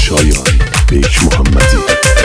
شایان بیک محمدی.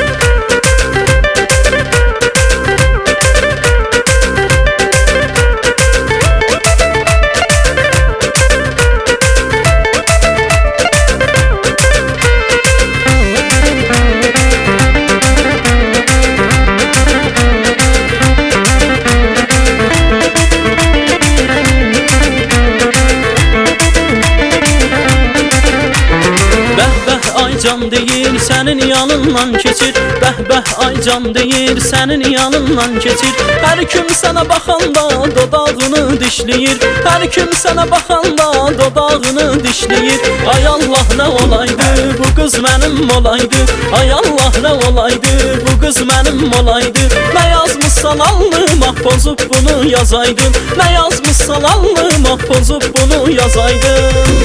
Can deyir sənin yanından keçir. Bəh-bəh ay can deyir sənin yanından keçir. Hər kim sənə baxanda dodağını dişləyir. Hər kim sənə baxanda dodağını dişləyir. Ay Allah nə olaydı bu qız mənim olaydı. Ay Allah nə olaydı bu qız mənim olaydı. Nə yazmışsan alnıma pozub bunu yazaydın. Nə yazmışsan alnıma pozub bunu yazaydın.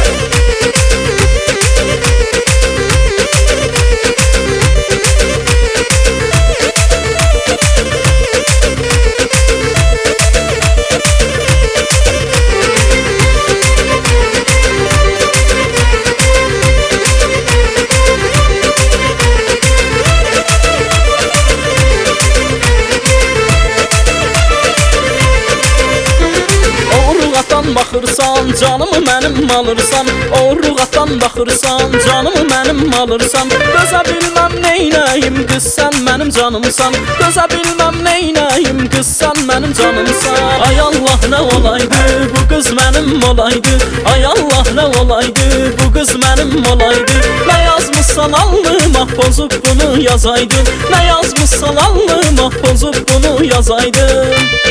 Baxırsan canımı mənim alırsan. Oruqatan baxırsan canımı mənim alırsan. Dözə bilməm neynəyim qız sən mənim canımsan. Dözə bilməm neynəyim qız sən mənim canımsan. Ay Allah nə olaydı bu qız mənim olaydı. Ay Allah nə olaydı bu qız mənim olaydı. Nə yazmışsan alnıma pozub bunu yazaydın. Nə yazmışsan alnıma pozub bunu yazaydın.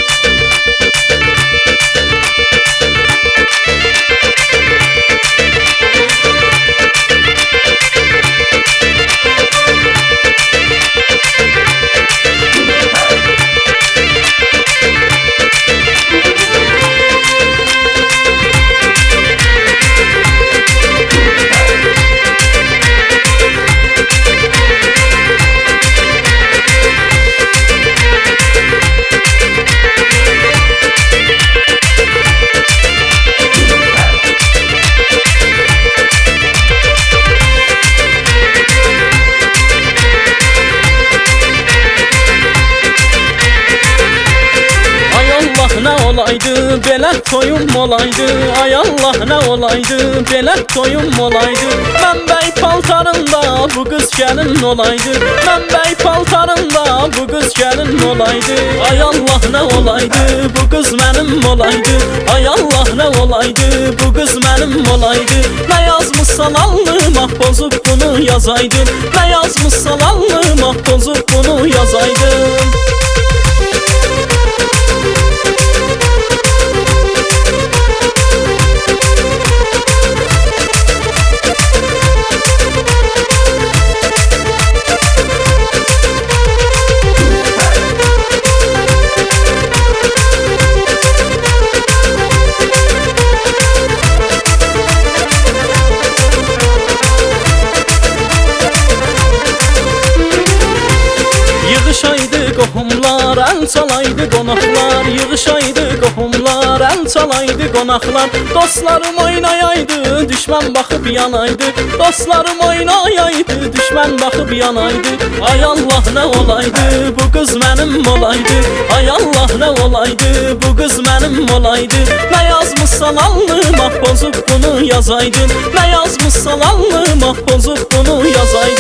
Olaydı belə toyum olaydı. Ay Allah nə olaydı belə toyum olaydı. Mən bəy paltarında bu qız gəlin olaydı. Mən bəy paltarında bu qız gəlin olaydı. Ay Allah nə olaydı bu qız mənim olaydı. Ay Allah nə olaydı bu qız mənim olaydı. Nə yazmışsan alnıma pozub bunu yazaydın. Nə yazmışsan alnıma pozub bunu yazaydın. Yığışaydı qohumlar, əl çalaydı qonaqlar. Yığışaydı qohumlar, əl çalaydı qonaqlar. Dostlarım oynayaydı, düşmən baxıb yanaydı. Dostlarım oynayaydı, düşmən baxıb yanaydı. Ay Allah nə olaydı bu qız mənim olaydı. Ay Allah nə olaydı bu qız mənim olaydı. Nə yazmışsan alnıma pozub bunu yazaydın. Nə yazmışsan alnıma pozub bunu yazaydın.